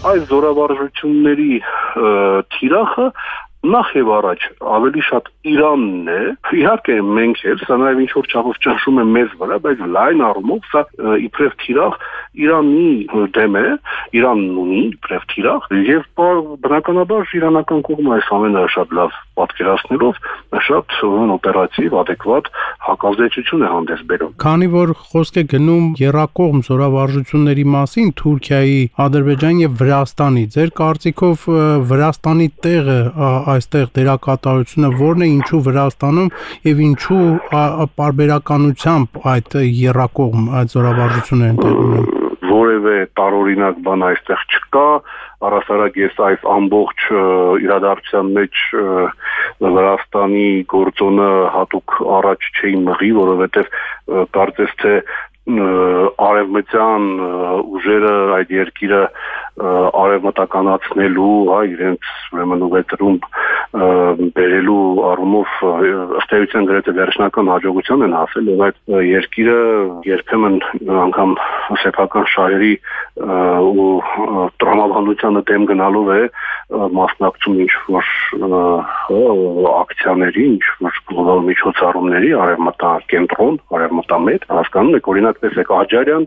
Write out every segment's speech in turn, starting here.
այս զորավարժությունների թիրախը նախ եւ առաջ ավելի շատ Իրանն է, իհարկե մենք էլ, սա նաեւ ինչ որ չափով ճնշում է մեզ վրա, բայց լայն առումով սա իբրև թիրախ Իրանի դեմ է, Իրանն ունի իբրև թիրախ եւ բնականաբար իրանական կողմը այս ամենը շատ լավ պատկերացնելով շատ օպերատիվ, adekvat հակազդեցություն է հանդես բերում։ Քանի որ խոսք է գնում եռակողմ զորավարժությունների մասին Թուրքիայի, Ադրբեջանի եւ Վրաստանի, ձեր կարծիքով Վրաստանի տեղը այստեղ դերակատարությունը որն է, ինչու Վրաստանում եւ ինչու պարբերականությամբ այդ եռակողմ այդ զորավարժությունները տեղի ունեն։ Որևէ տարօրինակ բան այստեղ չկա, առասարակ ես այս ամբողջ իրադարձության մեջ Վրաստանի գործոնը հատուկ առաջ չէի մղի, որովհետև կարծես թե արևմտյան ուժերը այդ երկիրը արևմտականացնելու, իրենց ուրեմն ուղեծրում բերելու առումով ըստ էության գրեթե վերջնական հաջողության են հասել եւ այդ երկիրը երբեմն անգամ սեփական շահերի ու տրամաբանությանը դեմ գնալով է մասնակցում ինչ-որ ակցիաների, ինչ-որ գլոբալ միջոցառումների արևմտակենտրոն, արևմտամետ, հասկանում եք, օրինակ տեսեք Աջարյան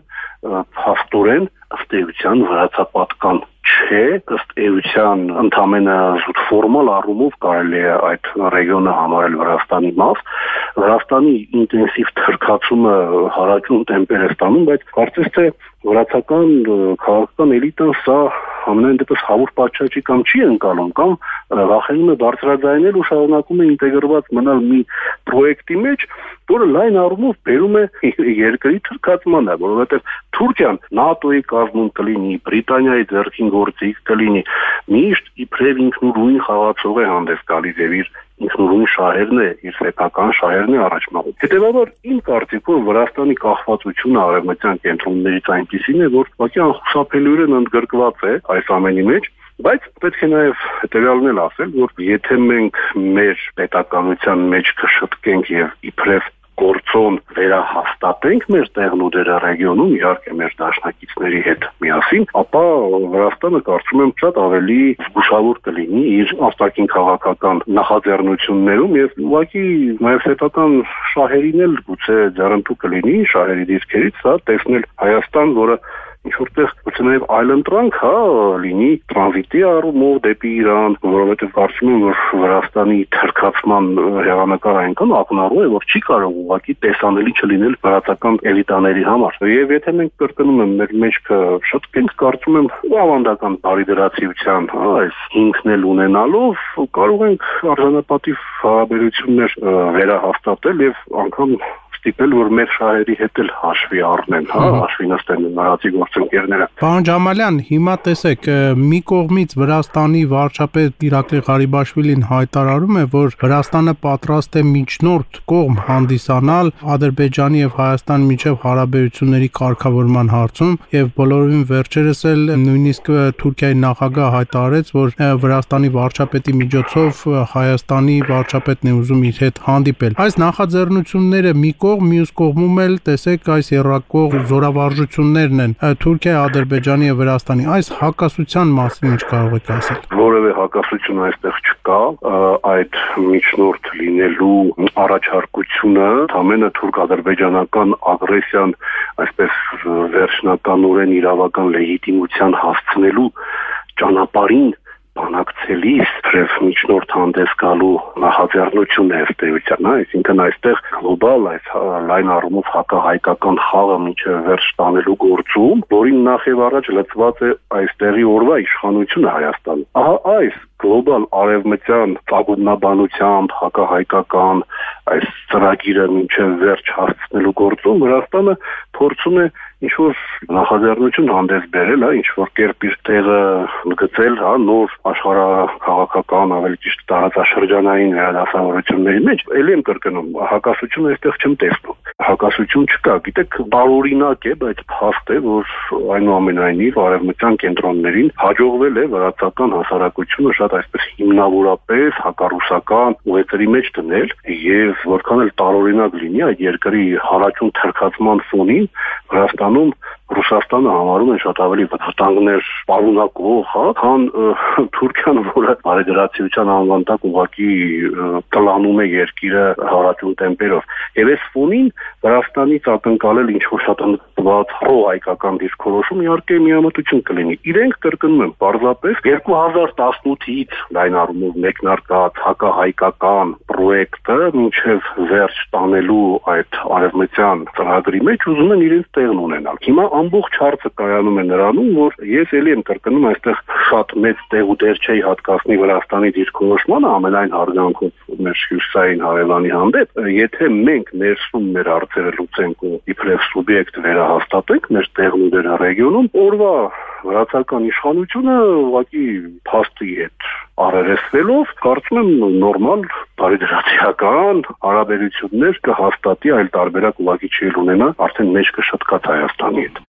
փաստորեն ըստ էության վրացապատկան չէ, ըստ էության ընդամենը ֆորմալ առումով կարելի է այդ ռեգիոնը համարել Վրաստանի մաս, Վրաստանի ինտենսիվ թրքացումը հարաճուն տեմպեր է ստանում, բայց կարծես թե վրացական քաղաքական էլիտան սա ամենայն դեպս հավուր պատշաճի կամ չի ընկալում, կամ վախենում է բարձրաձայնել ու շարունակում է ինտեգրված մնալ մի պրոյեկտի մեջ, որը լայն առումով բերում է երկրի թրքացմանը, որովհետև Թուրքիան ՆԱՏՕ-ի կազմում կլինի, Բրիտանիայի ձեռքին գործիք կլինի, միշտ իբրև ինքնուրույն խաղացող է հանդես գալիս եւ իր ինքնուրույն շահերն է, իր սեփական շահերն է առաջ մղում։ Հետևաբար իմ կարծիքով Վրաստանի կախվածությունը արևմտյան կենտրոններից այնպիսին է, որ ուղղակի անխուսափելիորեն ընդգրկված է այս ամենի մեջ, բայց պետք է նաև հետևյալն էլ ասել, որ եթե մենք մեր պետականության մեջ կշտկենք եւ իբրև գործոն վերահաստատենք մեր տեղն ու դերը ռեգիոնում, իհարկե մեր դաշնակիցների հետ միասին, ապա Վրաստանը կարծում եմ շատ ավելի զգուշավոր կլինի իր արտաքին քաղաքական նախաձեռնություններում եւ ուղղակի նաեւ սեփական շահերին էլ գուցե ձեռնտու կլինի շահերի դիրքերից, տեսնել Հայաստան, որը ինչ որտեղ գուցե նաև այլընտրանք լինի տրանզիտի առումով դեպի Իրան, որովհետև կարծում եմ, որ Վրաստանի թրքացման հեղանակար այնքան ակնառու է, որ չի կարող ուղղակի տեսանելի չլինել վրացական էլիտաների համար։ Եվ եթե մենք կրկնում եմ մեր մեջքը շտկենք, կարծում եմ ավանդական բարիդրացիության այս հիմքն էլ ունենալով կարող ենք արժանապատիվ հարաբերություններ վերահաստատել եւ անգամ ստիպել, որ մեր շահերի հետ էլ հաշվի առնեն, հաշվի նստեն նորացի գործընկերները։ Պարոն Ջամալյան, հիմա տեսեք, մի կողմից Վրաստանի վարչապետ Իրակլի Ղարիբաշվիլին հայտարարում է, որ Վրաստանը պատրաստ է միջնորդ կողմ հանդիսանալ Ադրբեջանի եւ Հայաստանի միջև հարաբերությունների կարգավորման հարցում եւ բոլորովին վերջերս էլ նույնիսկ Թուրքիայի նախագահ հայտարարեց, որ Վրաստանի վարչապետի միջոցով Հայաստանի վարչապետն է ուզում իր հետ հանդիպել։ Այս նախաձեռնությունները մի մյուս կողմում էլ տեսեք այս եռակող զորավարժություններն են Թուրքիայի, Ադրբեջանի եւ Վրաստանի այս հակասության մասին ինչ կարող եք ասել։ Որևէ հակասություն այստեղ չկա, այդ միջնորդ լինելու առաջարկությունը ամենը թուրք-ադրբեջանական ագրեսիան այսպես վերջնականորեն իրավական լեգիտիմության հասցնելու ճանապարհին բանակցելիս թրև միջնորդ հանդես գալու նախաձեռնություն է ըստ էության, այսինքն այստեղ գլոբալ այս լայն առումով հակահայկական խաղը մինչև վերջ տանելու գործում, որին նախ եւ առաջ լծված է այստեղի օրվա իշխանությունը Հայաստանում։ Ահա այս գլոբալ արևմտյան ծագումնաբանությամբ հակահայկական այս ծրագիրը մինչև վերջ հասցնելու գործում Վրաստանը փորձում է ինչ-որ նախաձեռնություն հանդես բերել, ինչ-որ կերպ իր տեղը գծել, նոր աշխարհաքաղաքական, ավելի ճիշտ տարածաշրջանային վերադասավորությունների մեջ, ելի եմ կրկնում, հակասություն այստեղ չեմ տեսնում։ Հակասություն չկա, գիտեք, տարօրինակ է, բայց փաստ է, որ այնուամենայնիվ արևմտյան կենտրոններին հաջողվել է վրացական հասարակությունը շատ այսպես հիմնավորապես հակառուսական ուղեծրի մեջ դնել եւ որքան էլ տարօրինակ լինի այդ երկրի հարաճուն թրքացման ֆոնին Վրաստանը Իրականում Ռուսաստանը համարում են շատ ավելի վտանգներ պարունակող, քան Թուրքիան, որը բարեգրացիության անվան տակ ուղղակի կլանում է երկիրը հարաճուն տեմպերով։ Եվ այս ֆոնին Վրաստանից ակնկալել ինչ-որ շատ ընդված հայկական դիրքորոշում իհարկե միամտություն կլինի։ Իրենք կրկնում են պարզապես 2018-ից լայն առումով մեկնարկած հակահայկական պրոյեկտը մինչև վերջ տանելու այդ արևմտյան ծրագրի մեջ ուզում են իրենց տեղն ունենալ։ Հիմա ամբողջ հարցը կայանում է նրանում, որ ես ելի եմ կրկնում այստեղ շատ մեծ տեղ ու դեր չի հատկացնի Վրաստանի դիրքորոշմանը ամենայն հարգանքով մեր հյուսային հարևանի հանդեպ, եթե մենք ներսում մեր հարցերը լուծենք ու իբրև սուբյեկտ վերահաստատենք մեր տեղն ու դերը ռեգիոնում, օրվա վրացական իշխանությունը ուղղակի փաստի հետ առերեսվելով, կարծում եմ նորմալ բարեգրացիական հարաբերություններ կհաստատի, այլ տարբերակ ուղղակի չի ունենա, արդեն մեջ կշտկած Հայաստանի հետ։